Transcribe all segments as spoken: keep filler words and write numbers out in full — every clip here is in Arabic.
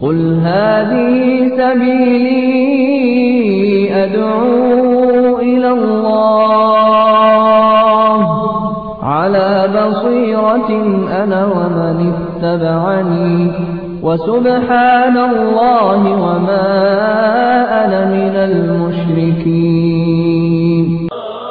قل هذه سبيلي أدعو إلى الله على بصيرة أنا ومن اتبعني وسبحان الله وما أنا من المشركين.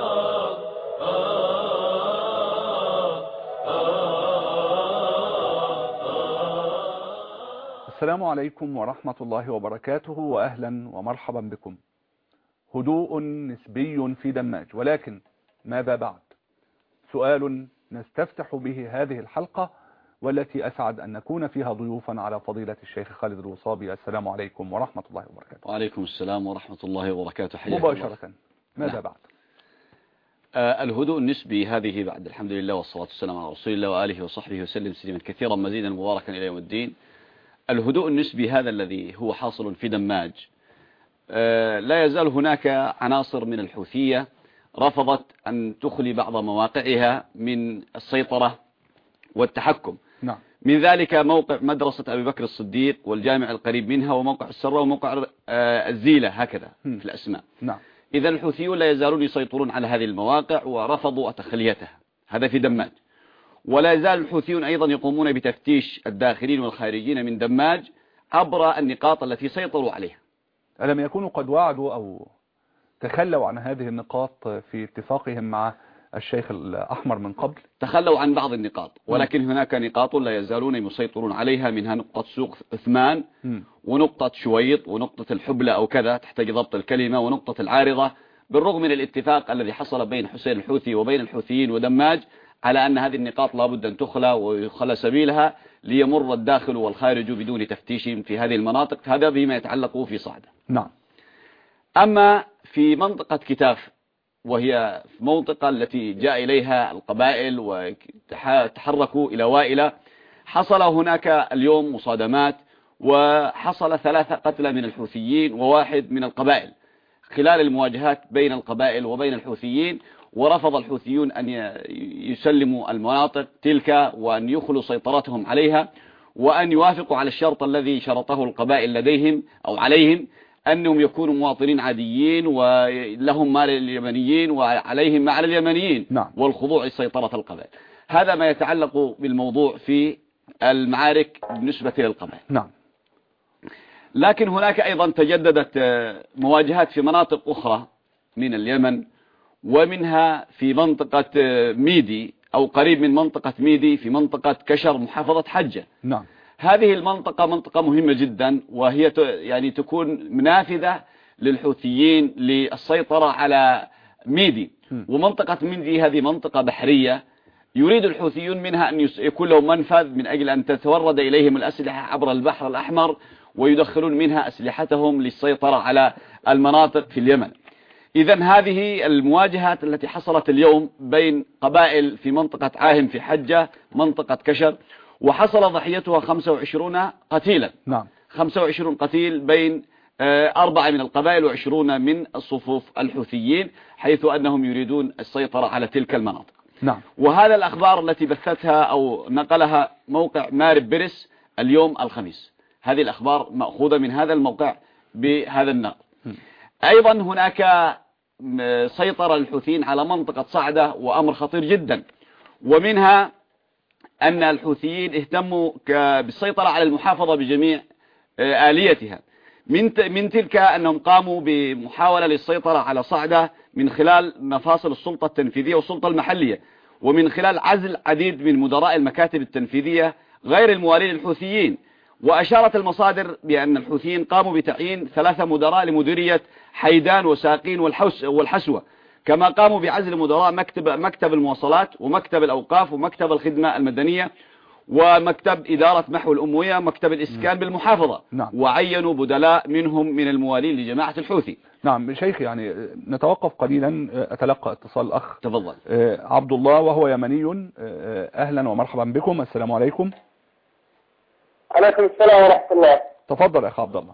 السلام عليكم ورحمة الله وبركاته، وأهلا ومرحبا بكم. هدوء نسبي في دماج، ولكن ماذا بعد؟ سؤال نستفتح به هذه الحلقة، والتي أسعد أن نكون فيها ضيوفا على فضيلة الشيخ خالد الوصابي. السلام عليكم ورحمة الله وبركاته. وعليكم السلام ورحمة الله وبركاته. حياك مباشرة الله. ماذا نعم. بعد؟ آه الهدوء النسبي هذه بعد الحمد لله والصلاة والسلام على رسول الله وآله وصحبه وسلم سليما كثيرا مزيدا مباركا إلى يوم الدين. الهدوء النسبي هذا الذي هو حاصل في دماج، آه لا يزال هناك عناصر من الحوثية رفضت أن تخلي بعض مواقعها من السيطرة والتحكم. نعم. من ذلك موقع مدرسة أبي بكر الصديق والجامع القريب منها، وموقع السرة، وموقع آه الزيلة، هكذا م. في الأسماء. نعم. إذا الحوثيون لا يزالون يسيطرون على هذه المواقع ورفضوا تخليتها، هذا في دماج. ولا يزال الحوثيون أيضا يقومون بتفتيش الداخلين والخارجين من دماج عبر النقاط التي سيطروا عليها. ألم يكونوا قد وعدوا أو تخلوا عن هذه النقاط في اتفاقهم مع الشيخ الأحمر من قبل؟ تخلوا عن بعض النقاط، ولكن هناك نقاط لا يزالون يسيطرون عليها، منها نقطة سوق عثمان، ونقطة شويط، ونقطة الحبلة أو كذا تحتاج ضبط الكلمة، ونقطة العارضة. بالرغم من الاتفاق الذي حصل بين حسين الحوثي وبين الحوثيين ودماج على أن هذه النقاط لابد أن تخلى ويخلى سبيلها ليمر الداخل والخارج بدون تفتيش في هذه المناطق. هذا بما يتعلق في صعدة. نعم. أما في منطقة كتاف، وهي منطقة التي جاء إليها القبائل وتحركوا إلى وائلة، حصل هناك اليوم مصادمات، وحصل ثلاثة قتلى من الحوثيين وواحد من القبائل خلال المواجهات بين القبائل وبين الحوثيين. ورفض الحوثيون أن يسلموا المناطق تلك وأن يخلوا سيطرتهم عليها، وأن يوافقوا على الشرط الذي شرطه القبائل لديهم أو عليهم، أنهم يكونوا مواطنين عاديين ولهم ما لليمنيين وعليهم ما على اليمنيين. نعم. والخضوع لسيطرة القبائل. هذا ما يتعلق بالموضوع في المعارك بالنسبة للقبائل. نعم. لكن هناك أيضا تجددت مواجهات في مناطق أخرى من اليمن، ومنها في منطقة ميدي أو قريب من منطقة ميدي في منطقة كشر محافظة حجة. نعم. هذه المنطقة منطقة مهمة جدا، وهي يعني تكون منافذة للحوثيين للسيطرة على ميدي. ومنطقة ميدي هذه منطقة بحرية، يريد الحوثيون منها أن يكون لهم منفذ من أجل أن تتورد إليهم الأسلحة عبر البحر الأحمر، ويدخلون منها أسلحتهم للسيطرة على المناطق في اليمن. إذن هذه المواجهات التي حصلت اليوم بين قبائل في منطقة عاهم في حجة، منطقة كشر، وحصل ضحيتها خمسة وعشرين قتيلا. نعم. خمسة وعشرين قتيل بين أربعة من القبائل وعشرون من الصفوف الحوثيين، حيث أنهم يريدون السيطرة على تلك المناطق. نعم. وهذا الأخبار التي بثتها أو نقلها موقع مارب برس اليوم الخميس. هذه الأخبار مأخوذة من هذا الموقع بهذا النقل. أيضا هناك سيطرة الحوثيين على منطقة صعدة، وأمر خطير جدا، ومنها أن الحوثيين اهتموا بالسيطرة على المحافظة بجميع آليتها. من من تلك أنهم قاموا بمحاولة للسيطرة على صعدة من خلال مفاصل السلطة التنفيذية والسلطة المحلية، ومن خلال عزل عديد من مدراء المكاتب التنفيذية غير الموالين للحوثيين. وأشارت المصادر بأن الحوثيين قاموا بتعيين ثلاثة مدراء لمديرية حيدان وساقين والحسوة، كما قاموا بعزل مدراء مكتب مكتب المواصلات ومكتب الأوقاف ومكتب الخدمة المدنية ومكتب إدارة محو الأموية ومكتب الإسكان بالمحافظة. نعم. وعينوا بدلاء منهم من الموالين لجماعة الحوثي. نعم شيخ، يعني نتوقف قليلا، أتلقى اتصال الأخ تفضل. عبد الله وهو يمني. أهلا ومرحبا بكم. السلام عليكم. عليكم السلام ورحمة الله. تفضل يا أخ عبد الله.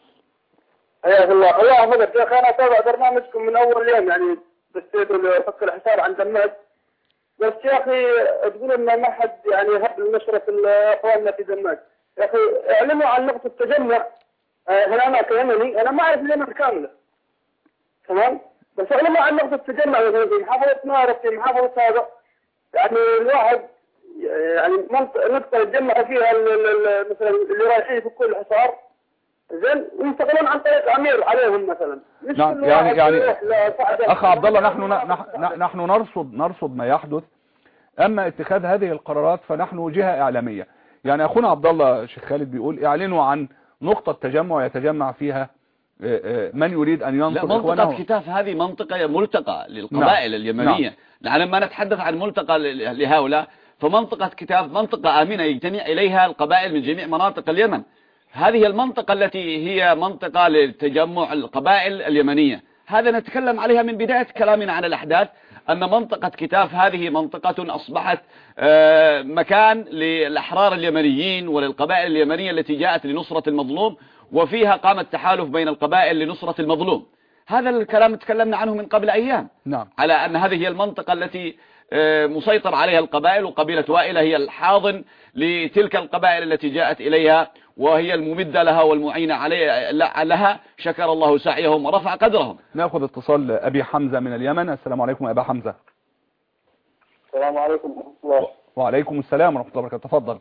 حياك الله. الله يحفظك يا أخي، أنا أتابع برنامجكم من أول يوم، يعني بستيتوا لفك الحصار عن دماج، بس يا أخي تقول إن ما حد يعني هب نشرة إخواننا في دماج. يا أخي اعلنوا عن نقطة تجمع هنا. أنا كيمني أنا ما أعرف اليمن كاملة، تمام؟ بس اعلنوا عن نقطة تجمع في محافظة نارة، في محافظة هذا، يعني الواحد يعني نقطة يتجمع فيها مثلا اللي رايحين في كل حصار، زين، وينتقلون عن طريق امير عليهم مثلا. نعم يعني يعني اخ عبد الله، نحن نحن نحن نرصد نرصد ما يحدث. اما اتخاذ هذه القرارات فنحن جهة اعلامية. يعني اخونا عبد الله شيخ خالد بيقول اعلنوا عن نقطة تجمع يتجمع فيها من يريد ان ينصر اخوانه. منطقة كتاف هذه منطقة ملتقى للقبائل نعم. اليمنية. نعم. لما نتحدث عن ملتقى لهؤلاء، فمنطقة كتاف منطقة آمنة يجتمع إليها القبائل من جميع مناطق اليمن. هذه المنطقة التي هي منطقة لتجمع القبائل اليمنية، هذا نتكلم عليها من بداية كلامنا عن الأحداث، أن منطقة كتاف هذه منطقة أصبحت مكان للأحرار اليمنيين وللقبائل اليمنية التي جاءت لنصرة المظلوم، وفيها قام التحالف بين القبائل لنصرة المظلوم. هذا الكلام تكلمنا عنه من قبل أيام. نعم. على أن هذه هي المنطقة التي مسيطر عليها القبائل، وقبيلة وائلة هي الحاضن لتلك القبائل التي جاءت إليها، وهي الممدة لها والمعينة عليها لها. شكر الله سعيهم ورفع قدرهم. نأخذ اتصال أبي حمزة من اليمن. السلام عليكم أبا حمزة. السلام عليكم ورحمة الله. وعليكم السلام ورحمة الله وبركاته. تفضل.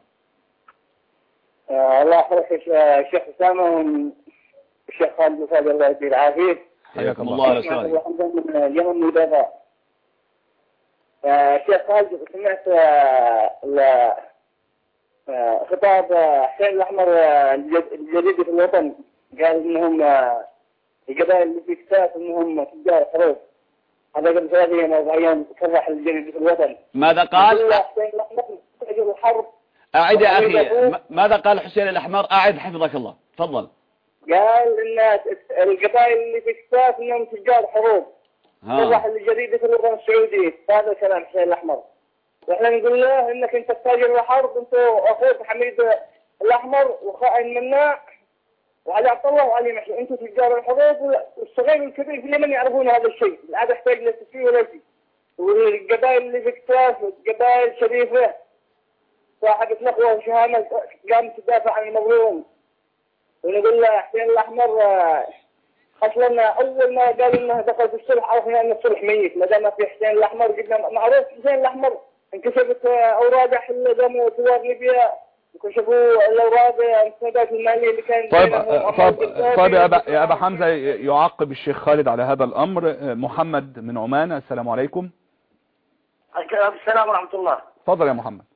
آه الله يحفظك الشيخ أسامة والشيخ خالد وفاضل، الله يدير العافية. حياكم الله يا أستاذ. من اليمن مدافع. الشيخ خالد، سمعت خطاب حسين الأحمر الجديد في الوطن، قال إنهم القبائل اللي في كتاف إنهم تجار حروب. هذا قبل ثلاث أيام أو أربع أيام صرح الجديد في الوطن. ماذا قال؟ حسين الأحمر تجار الحرب. أعد يا أخي، ماذا قال حسين الأحمر؟ أعد حفظك الله. تفضل. قال إن القبائل اللي في كتاف إنهم تجار حروب. صرح الجديد في الوطن السعودي. هذا كلام حسين الأحمر. واحنا نقول له انك انت تاجر الحرب، انت واخوك حميد الاحمر وخائن مناع وعلي عبد الله وعلي محي، انتم تجار الحروب، والصغير والكبير في اليمن يعرفون هذا الشيء، لا عاد يحتاج له تسويه ولا شيء. والقبائل اللي في كتاف قبائل شريفه صاحبة نخوه وشهامه قامت تدافع عن المظلوم. ونقول له حسين الاحمر اصلا اول ما قال انه دخل في الصلح عرفنا ان الصلح ميت، ما دام في حسين الاحمر قلنا معروف حسين الاحمر. انكشفت اوراق حل دم وثوار ليبيا، وكشفوا الاوراق المساعدات الماليه اللي كانت. طيب طيب طيب يا ابا يا ابا حمزه، يعقب الشيخ خالد على هذا الامر. محمد من عمان. السلام عليكم. السلام ورحمه الله. تفضل يا محمد.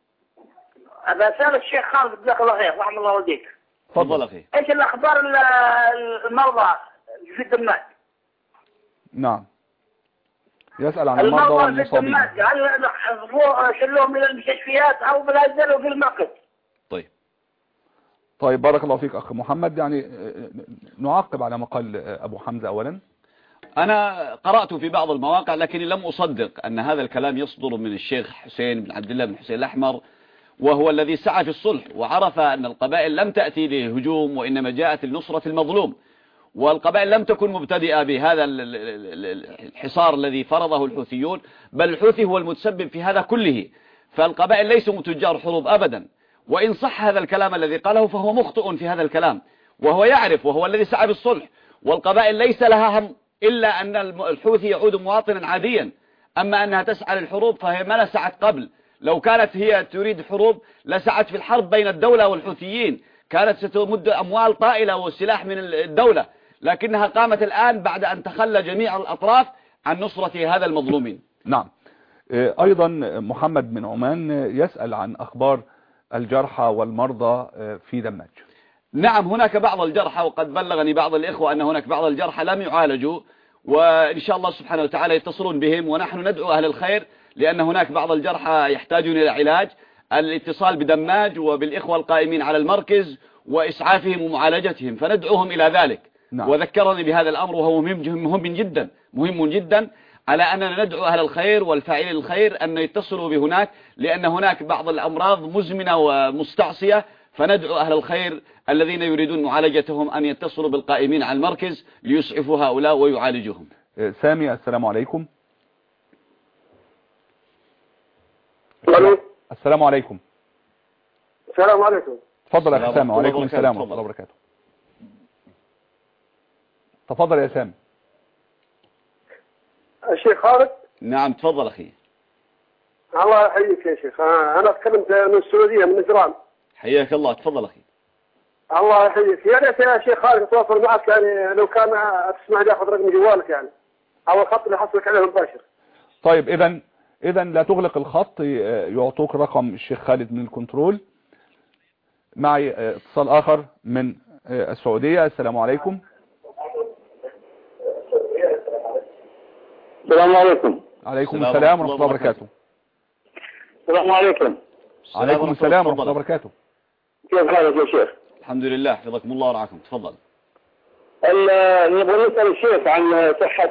ابى اسال الشيخ خالد جزاك الله خير، رحم الله والديك. تفضل اخي. ايش الاخبار المرضى في الدماج؟ نعم، يسأل عن المرضى والمصابين. هل شلوهم من المستشفيات او بنزلوا في المركز؟ طيب طيب بارك الله فيك اخ محمد. يعني نعقب على ما قال ابو حمزة. اولا انا قرأت في بعض المواقع لكني لم اصدق ان هذا الكلام يصدر من الشيخ حسين بن عبد الله بن حسين الاحمر، وهو الذي سعى في الصلح وعرف ان القبائل لم تأتي لهجوم وانما جاءت لنصرة المظلوم، والقبائل لم تكن مبتدئة بهذا الحصار الذي فرضه الحوثيون، بل الحوثي هو المتسبب في هذا كله. فالقبائل ليسوا تجار حروب أبدا، وإن صح هذا الكلام الذي قاله فهو مخطئ في هذا الكلام، وهو يعرف وهو الذي سعى بالصلح. والقبائل ليس لها هم إلا أن الحوثي يعود مواطنا عاديا، أما أنها تسعى للحروب فهي ما سعت قبل. لو كانت هي تريد حروب لسعت في الحرب بين الدولة والحوثيين، كانت ستمد أموال طائلة والسلاح من الدولة، لكنها قامت الآن بعد أن تخلى جميع الأطراف عن نصرة هذا المظلومين. نعم. أيضا محمد من عمان يسأل عن أخبار الجرحى والمرضى في دماج. نعم، هناك بعض الجرحى، وقد بلغني بعض الإخوة أن هناك بعض الجرحى لم يعالجوا، وإن شاء الله سبحانه وتعالى يتصلون بهم، ونحن ندعو أهل الخير لأن هناك بعض الجرحى يحتاجون إلى علاج. الاتصال بدماج وبالإخوة القائمين على المركز وإسعافهم ومعالجتهم، فندعوهم إلى ذلك. نعم. وذكرني بهذا الأمر وهو مهم, مهم جدا مهم جدا على أننا ندعو أهل الخير والفاعلين الخير أن يتصلوا بهناك، لأن هناك بعض الأمراض مزمنة ومستعصية، فندعو أهل الخير الذين يريدون معالجتهم أن يتصلوا بالقائمين على المركز ليسعفوا هؤلاء ويعالجوهم. سامي السلام عليكم. الو. السلام عليكم. السلام عليكم. تفضل يا سامي. وعليكم السلام ورحمة الله وبركاته. تفضل يا سامي. الشيخ خالد. نعم تفضل أخي. الله يحييك يا شيخ. أنا أتكلم من السعودية من نجران. حياك الله. تفضل أخي. الله يحييك. يا ريت يا شيخ خالد أتواصل معك، يعني لو كان تسمح لي أخذ رقم جوالك يعني أو الخط اللي حصلك عليه مباشر. طيب إذا إذا لا تغلق الخط، يعطوك رقم الشيخ خالد من الكنترول. معي اتصال آخر من السعودية. السلام عليكم. السلام عليكم. عليكم السلام ورحمة الله وبركاته. السلام عليكم. عليكم السلام ورحمة الله وبركاته. كيف حالك يا شيخ؟ الحمد لله حفظكم الله ورعاكم. تفضل. نبغى نسأل الشيخ عن صحة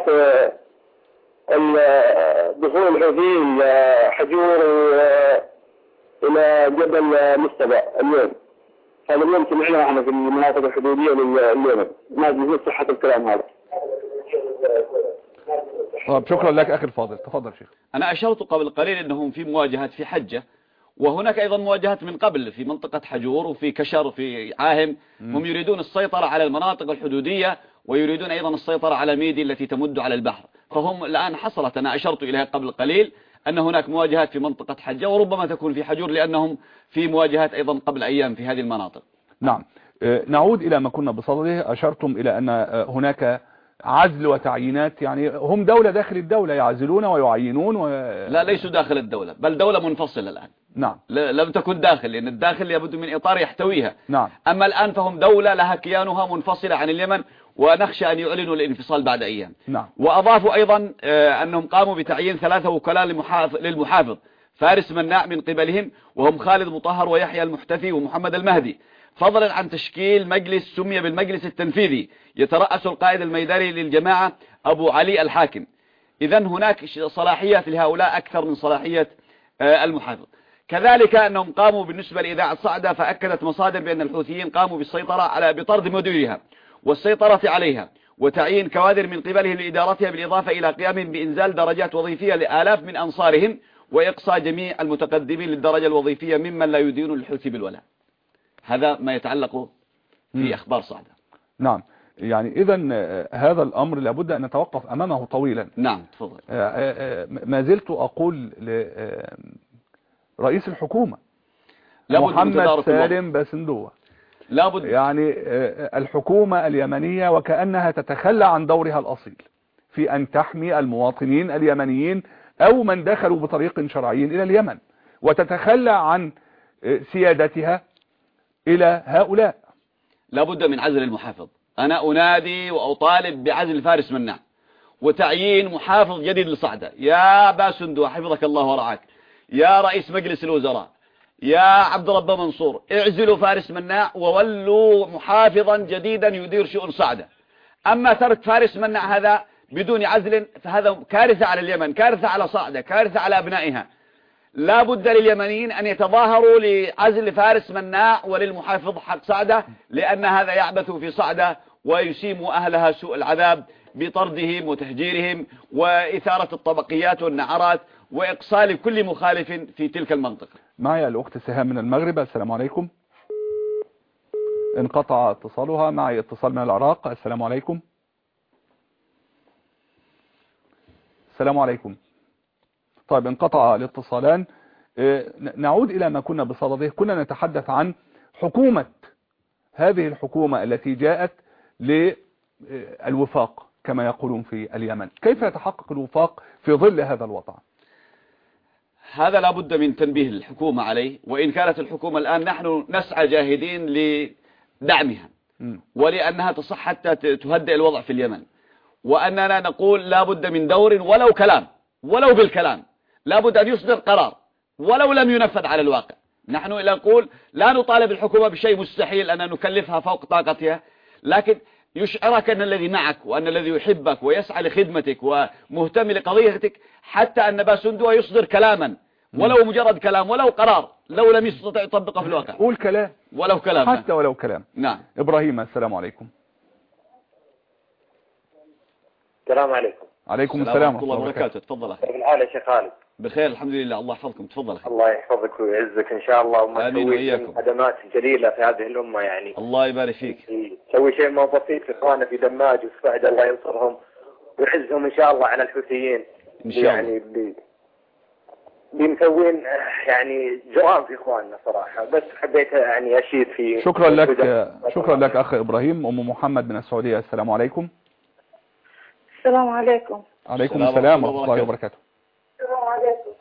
دخول الحوثيين حجور إلى جبل مستبع اليوم. هذا اليوم سمعناه احنا في المناطق الحدودية لليمن، ما نقول صحة الكلام هذا. طيب شكرا لك أخي الفاضل. تفضل شيخ. أنا أشرت قبل قليل أنهم في مواجهات في حجة، وهناك أيضا مواجهات من قبل في منطقة حجور وفي كشر وفي عاهم. هم يريدون السيطرة على المناطق الحدودية ويريدون أيضا السيطرة على ميدي التي تمد على البحر. فهم الآن حصلت، أنا أشرت إليها قبل قليل أن هناك مواجهات في منطقة حجة وربما تكون في حجور لأنهم في مواجهات أيضا قبل أيام في هذه المناطق. نعم. نعود إلى ما كنا بصدده. أشرتم إلى أن هناك عزل وتعيينات، يعني هم دولة داخل الدولة يعزلون ويعينون و... لا ليسوا داخل الدولة، بل دولة منفصلة الآن. نعم. لم تكن داخل، لأن الداخل لابد من إطار يحتويها. نعم. أما الآن فهم دولة لها كيانها منفصلة عن اليمن، ونخشى أن يعلنوا الانفصال بعد أيام. نعم. وأضافوا أيضا أنهم قاموا بتعيين ثلاثة وكلاء للمحافظ فارس مناع من قبلهم، وهم خالد مطهر ويحيى المحتفي ومحمد المهدي، فضلا عن تشكيل مجلس سمي بالمجلس التنفيذي يترأس القائد الميداني للجماعة أبو علي الحاكم. إذن هناك صلاحيات لهؤلاء أكثر من صلاحية المحافظ. كذلك أنهم قاموا بالنسبة لإذاعة صعدة، فأكدت مصادر بأن الحوثيين قاموا بالسيطرة على بطرد مديرها والسيطرة عليها وتعيين كوادر من قبلهم لإدارتها، بالإضافة إلى قيامهم بإنزال درجات وظيفية لآلاف من أنصارهم وإقصاء جميع المتقدمين للدرجة الوظيفية ممن لا يدين الحوثي بالولاء. هذا ما يتعلق في أخبار صعدة. نعم. يعني إذا هذا الأمر لابد أن نتوقف أمامه طويلا. نعم تفضل. ما زلت أقول لرئيس الحكومة محمد سالم باسندوة، لابد يعني الحكومة اليمنية وكأنها تتخلى عن دورها الأصيل في أن تحمي المواطنين اليمنيين أو من دخلوا بطريق شرعي إلى اليمن، وتتخلى عن سيادتها إلى هؤلاء. لابد من عزل المحافظ. أنا أنادي وأطالب بعزل فارس مناع وتعيين محافظ جديد لصعدة. يا باسندوة حفظك الله ورعاك، يا رئيس مجلس الوزراء، يا عبد رب منصور، اعزلوا فارس مناع وولوا محافظا جديدا يدير شؤون صعدة. أما ترك فارس مناع هذا بدون عزل فهذا كارثة على اليمن، كارثة على صعدة، كارثة على أبنائها. لا بد لليمنيين أن يتظاهروا لعزل فارس مناع وللمحافظ حق صعدة، لأن هذا يعبث في صعدة ويسيم أهلها سوء العذاب بطردهم وتهجيرهم وإثارة الطبقيات والنعرات وإقصال كل مخالف في تلك المنطقة. معي الأخت سهام من المغرب. السلام عليكم. انقطع اتصالها. معي اتصال من العراق. السلام عليكم. السلام عليكم. طيب انقطع الاتصالان. نعود إلى ما كنا بصدده. كنا نتحدث عن حكومة، هذه الحكومة التي جاءت للوفاق كما يقولون في اليمن. كيف يتحقق الوفاق في ظل هذا الوضع؟ هذا لابد من تنبيه الحكومة عليه، وإن كانت الحكومة الآن نحن نسعى جاهدين لدعمها ولأنها تصح حتى تهدئ الوضع في اليمن، وأننا نقول لابد من دور ولو كلام ولو بالكلام، لابد أن يصدر قرار ولو لم ينفذ على الواقع. نحن إلا نقول لا نطالب الحكومة بشيء مستحيل أن نكلفها فوق طاقتها، لكن يشعرك أن الذي معك وأن الذي يحبك ويسعى لخدمتك ومهتم لقضيتك، حتى أن باسندوة يصدر كلاما ولو مجرد كلام ولو قرار لو لم يستطع يطبقه في الواقع. قول كلام ولو كلام حتى ولو كلام. نعم. إبراهيم السلام عليكم. السلام عليكم. عليكم السلام ورحمة الله وبركاته. تفضل أخي. كيف الحال يا شيخ خالد؟ بخير الحمد لله. الله يحفظكم. تفضل أخي. الله يحفظك ويعزك إن شاء الله، وما تسوي خدمات جليلة في هذه الأمة يعني. الله يبارك فيك. تسوي شيء ما بسيط في إخواننا في دماج والسعد، الله ينصرهم ويعزهم إن شاء الله على الحوثيين. إن شاء الله. يعني بي بمسوين يعني جرام في إخواننا صراحة، بس حبيت يعني أشيد في. شكرا لك شكرا لك أخ إبراهيم. أم محمد من السعودية، السلام عليكم. السلام عليكم. عليكم السلام ورحمة الله وبركاته. السلام عليكم.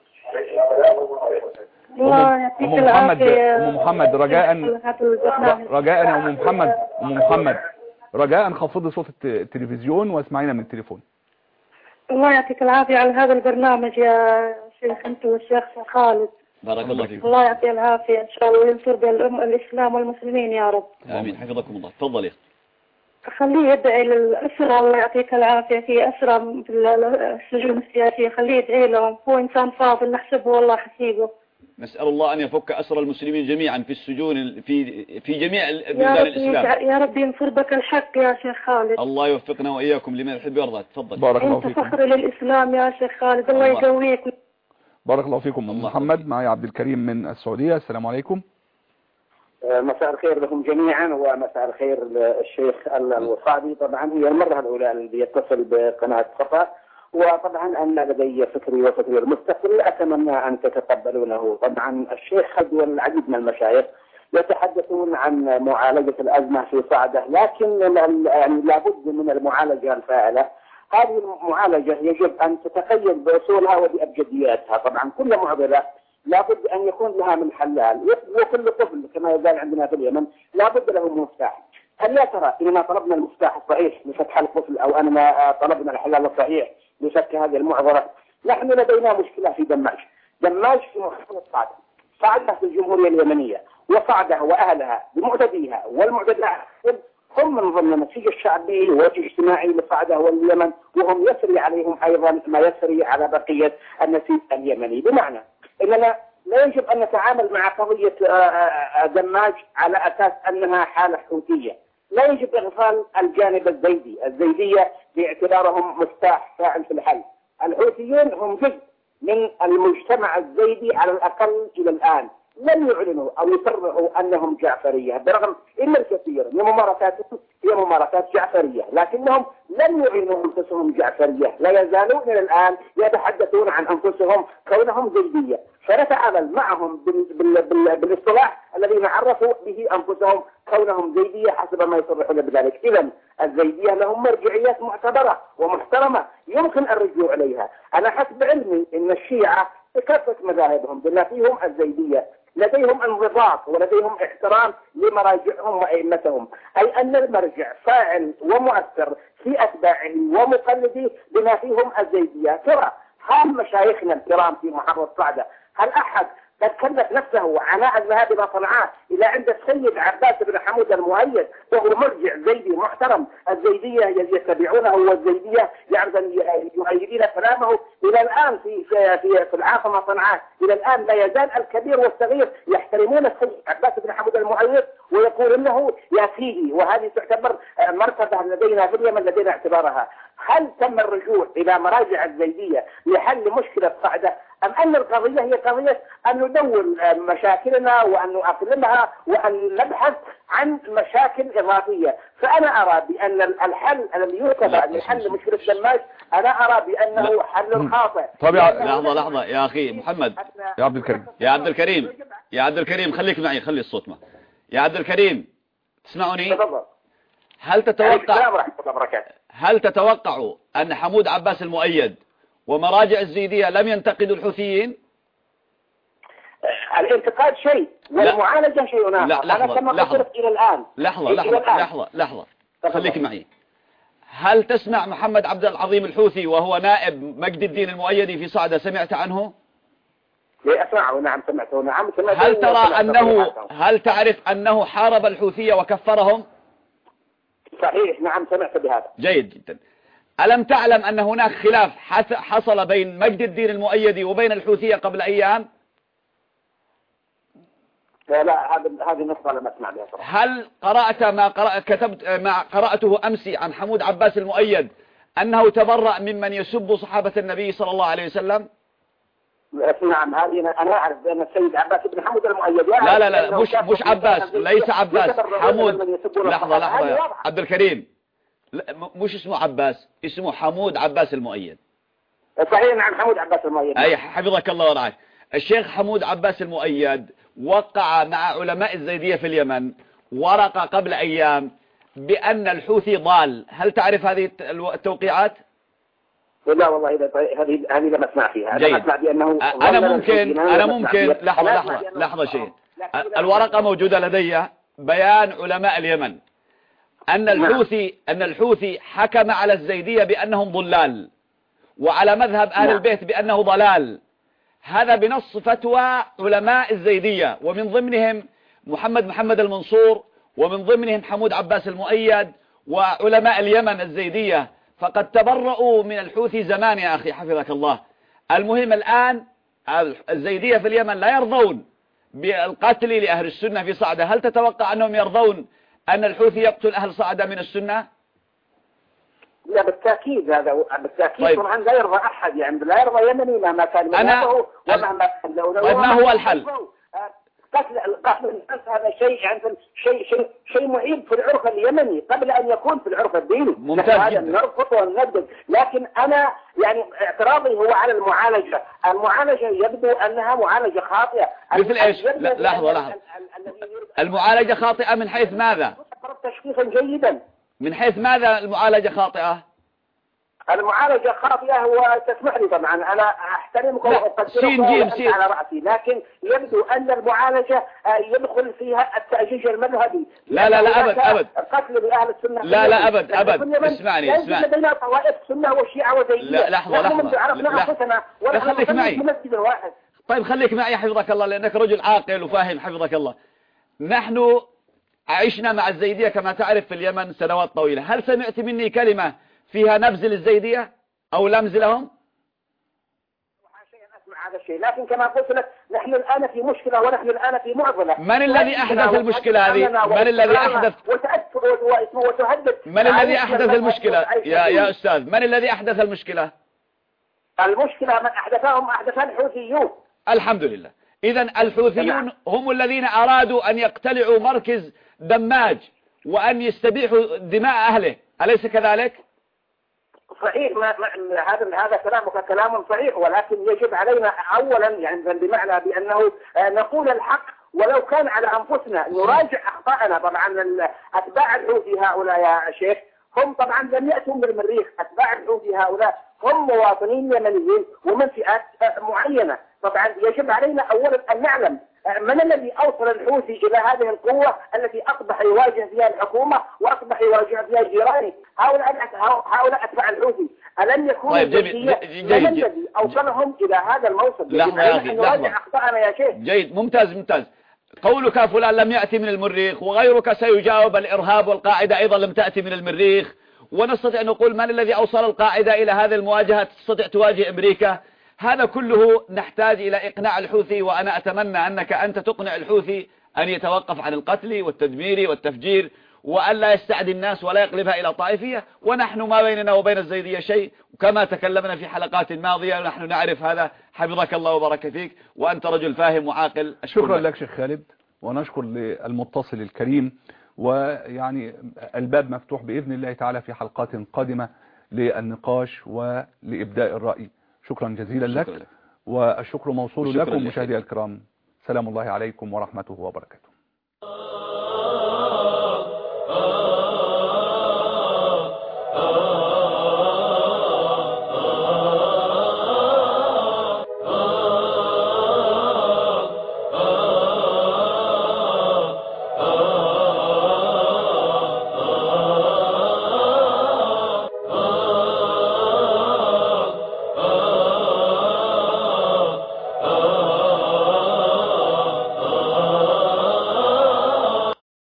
أم محمد أم محمد رجاء رجاء يا أم محمد أم محمد رجاء خفضي صوت التلفزيون واسمعينا من التليفون. الله يعطيك العافية على هذا البرنامج يا شيخ أنت والشيخ خالد. بارك الله فيكم. الله يعطيه العافية إن شاء الله وينصر بالأمة الإسلام والمسلمين يا رب. آمين. حفظكم الله. تفضل يا خليه يدعي للأسرة، الله يعطيك العافية، في أسرة في السجون السياسية، خليه يدعي لهم، هو إنسان فاضل نحسبه والله حسيبه. نسأل الله أن يفك أسر المسلمين جميعا في السجون في في جميع بلدان الإسلام. يا رب ينصر بك الحق يا شيخ خالد. الله يوفقنا وإياكم لمن يحب ويرضى. تفضل. بارك الله فيكم. أنت فخر للإسلام يا شيخ خالد، الله يقويك. بارك الله فيكم. أم محمد معي عبد الكريم من السعودية، السلام عليكم. مساء الخير لكم جميعا ومساء الخير للشيخ الوصابي. طبعا هي المرة الأولى اللي يتصل بقناة خطأ، وطبعا أنا لدي فكري وفكري المستقل أتمنى أن تتقبلونه. طبعا الشيخ خالد والعديد من المشايخ يتحدثون عن معالجة الأزمة في صعدة، لكن يعني لابد من المعالجة الفاعلة. هذه المعالجة يجب أن تتقيد بأصولها وبأبجدياتها. طبعا كل معضلة لابد أن يكون لها من حلال، وكل طفل كما يقال عندنا في اليمن لابد له مفتاح. هل يا ترى إننا طلبنا المفتاح الصحيح لفتح القفل، أو أننا طلبنا الحلال الصحيح لفك هذه المعضلة؟ نحن لدينا مشكلة في دماج. دماج في محافظة صعدة، صعدة في الجمهورية اليمنية، وصعدة وأهلها بمعتديها والمعتدى هم من ضمن النسيج الشعبي والاجتماعي لصعدة واليمن، وهم يسري عليهم أيضا ما يسري على بقية النسيج اليمني. بمعنى أننا لا يجب أن نتعامل مع قضية دماج على أساس أنها حالة حوثية. لا يجب إغفال الجانب الزيدي، الزيدية باعتبارهم مفتاح فاعل في الحل. الحوثيون هم جزء من المجتمع الزيدي على الأقل إلى الآن. لم يعلنوا أو يصرحوا أنهم جعفرية، برغم أن الكثير من ممارساتهم هي ممارسات جعفرية، لكنهم لم يعلنوا أنفسهم جعفرية. لا يزالون إلى الآن يتحدثون عن أنفسهم كونهم زيدية، فنتعامل معهم بال بال بال بالاصطلاح الذين عرفوا به أنفسهم كونهم زيدية حسب ما يصرحون بذلك. إذن الزيدية لهم مرجعيات معتبرة ومحترمة يمكن الرجوع إليها. أنا حسب علمي أن الشيعة بكافة مذاهبهم بما فيهم الزيدية لديهم انضباط ولديهم احترام لمراجعهم وأئمتهم، أي أن المرجع فاعل ومؤثر في أتباعه ومقلديه بما فيهم الزيدية. ترى هل مشايخنا الكرام في محافظة صعدة هل أحد قد كلف نفسه عناء الذهاب إلى صنعاء إلى عند السيد عباس بن حمود المؤيد وهو مرجع زيدي محترم؟ الزيدية يتبعونه والزيدية يؤيدون كلامه إلى الآن في في في, في العاصمة صنعاء. إلى الآن لا يزال الكبير والصغير يحترمون السيد عباس بن حمود المؤيد ويقول له يا سيدي، وهذه تعتبر مرتبة لدينا في اليمن لدينا اعتبارها. هل تم الرجوع إلى مراجع الزيدية لحل مشكلة صعدة، أم أن القضية هي قضية أن ندور مشاكلنا وأن نؤقلمها وأن نبحث عن مشاكل إضافية؟ فأنا أرى بأن الحل الذي يتبع لحل مشكلة دماج أنا أرى بأنه حل خاطئ. طب لحظة لحظة يا أخي محمد، يا عبد الكريم يا عبد الكريم يا عبد الكريم خليك معي، خلي الصوت ما يا عبد الكريم تسمعني؟ هل تتوقع هل تتوقع أن حمود عباس المؤيد ومراجع الزيدية لم ينتقدوا الحوثيين؟ الانتقاد شيء والمعالجة شيء آخر. لا لحظة لحظة إلى الآن لحظة لحظة لحظة لحظة خليك معي. هل تسمع محمد عبد العظيم الحوثي وهو نائب مجد الدين المؤيدي في صعدة؟ سمعت عنه؟ أسمعه. نعم سمعته. نعم سمعته. هل ترى أنه هل تعرف أنه حارب الحوثية وكفرهم؟ صحيح. نعم سمعت بهذا. جيد جدا. ألم تعلم أن هناك خلاف حصل بين مجد الدين المؤيدي وبين الحوثية قبل أيام؟ لا لا هذه هذه النقطة لم أسمع بها صراحة. هل قرأت ما قرأ كتبت ما قرأته أمسي عن حمود عباس المؤيد أنه تبرأ ممن يسب صحابة النبي صلى الله عليه وسلم؟ نعم هذه أنا أعرف بأن السيد عباس بن حمود المؤيد. لا لا لا مش مش عباس، ليس عباس، حمود. لحظة لحظة عبد الكريم، مش اسمه عباس، اسمه حمود عباس المؤيد. صحيح نعم حمود عباس المؤيد. أي حفظك الله ورعاك. الشيخ حمود عباس المؤيد وقع مع علماء الزيدية في اليمن ورقة قبل أيام بأن الحوثي ضال. هل تعرف هذه التوقيعات؟ لا والله هذه هذه لم اسمع فيها. أنا أسمع بأنه أنا ممكن أنا ممكن لحظة لحظة لحظة شيء. الورقة موجودة لدي، بيان علماء اليمن أن الحوثي أن الحوثي حكم على الزيدية بأنهم ضلال، وعلى مذهب أهل البيت بأنه ضلال. هذا بنص فتوى علماء الزيدية، ومن ضمنهم محمد محمد المنصور، ومن ضمنهم حمود عباس المؤيد، وعلماء اليمن الزيدية. فقد تبرؤوا من الحوثي زمان يا أخي حفظك الله. المهم الآن الزيدية في اليمن لا يرضون بالقتل لأهل السنة في صعدة. هل تتوقع أنهم يرضون أن الحوثي يقتل أهل صعدة من السنة؟ لا بالتأكيد، هذا بالتأكيد. طيب. طبعا لا يرضى أحد، يعني لا يرضى يمني مهما كان أنا ومهما كان له. طيب ما هو الحل؟ قتل قتل الناس هذا شيء يعني شيء شيء شيء معيب في العرف اليمني قبل أن يكون في العرف الديني. ممتاز هذا نرفض ونندد، لكن أنا يعني اعتراضي هو على المعالجة. المعالجة يبدو أنها معالجة خاطئة. مثل إيش؟ لحظة لحظة. المعالجة خاطئة من حيث ماذا؟ تشخيصا جيدا. من حيث ماذا المعالجة خاطئة؟ المعالجة خاطئة هو تسمح لي طبعا أنا أحترمك وأقدرك على رأسي، لكن يبدو أن المعالجة يدخل فيها التأجيج المذهبي. لا لا لا أبد أبد. القتل بأهل السنة. لا لا أبد أبد. اسمعني اسمعني. لدينا طوائف سنة وشيعة وزيدية. لا لحظة لحظة. عرفنا أنفسنا خليك معي. مسجد واحد. طيب خليك معي حفظك الله، لأنك رجل عاقل وفاهم حفظك الله. نحن عشنا مع الزيدية كما تعرف في اليمن سنوات طويلة. هل سمعت مني كلمة فيها نبذ للزيدية أو لمز لهم؟ أسمع هذا الشيء، لكن كما قلت لك نحن الآن في مشكلة ونحن الآن في معضلة. من الذي أحدث المشكلة هذه؟ من الذي أحدث وتهدد من الذي أحدث المشكلة يا يا أستاذ؟ من الذي أحدث المشكلة؟ المشكلة من أحدثهم أحدثها الحوثيون. الحمد لله. إذا الحوثيون هم الذين أرادوا أن يقتلعوا مركز دماج وأن يستبيحوا دماء أهله، أليس كذلك؟ صحيح. ما ما هذا هذا كلامك كلام صحيح، ولكن يجب علينا أولا يعني بمعنى بأنه نقول الحق ولو كان على أنفسنا، نراجع أخطاءنا. طبعا أتباع الحوثي هؤلاء يا شيخ هم طبعا لم يأتوا من المريخ. أتباع الحوثي هؤلاء هم مواطنين يمنيين ومن فئات معينة. طبعا يجب علينا أولا أن نعلم من الذي أوصل الحوثي إلى هذه القوة التي أصبح يواجه فيها الحكومة وأصبح يواجه فيها جيرانه. هؤلاء هؤلاء أتباع الحوثي ألم يكونوا طيب جيد من الذي أوصلهم إلى هذا الموصل؟ لحظة يا أخي نراجع أخطاءنا يا شيخ. جيد ممتاز ممتاز. قولك فلان لم يأتي من المريخ، وغيرك سيجاوب الإرهاب والقاعدة أيضا لم تأتي من المريخ، ونستطيع أن نقول من الذي أوصل القاعدة إلى هذه المواجهة تستطيع تواجه أمريكا. هذا كله نحتاج إلى إقناع الحوثي، وأنا أتمنى أنك أنت تقنع الحوثي أن يتوقف عن القتل والتدمير والتفجير، وأن لا يستعدي الناس ولا يقلبها إلى طائفية. ونحن ما بيننا وبين الزيدية شيء، وكما تكلمنا في حلقات ماضية ونحن نعرف هذا. حفظك الله وبارك فيك، وأنت رجل فاهم وعاقل. شكرا لك شيخ خالد، ونشكر للمتصل الكريم، ويعني الباب مفتوح بإذن الله تعالى في حلقات قادمة للنقاش ولإبداء الرأي. شكرا جزيلا لك, لك والشكر موصول لكم مشاهدي الكرام. سلام الله عليكم ورحمته وبركاته.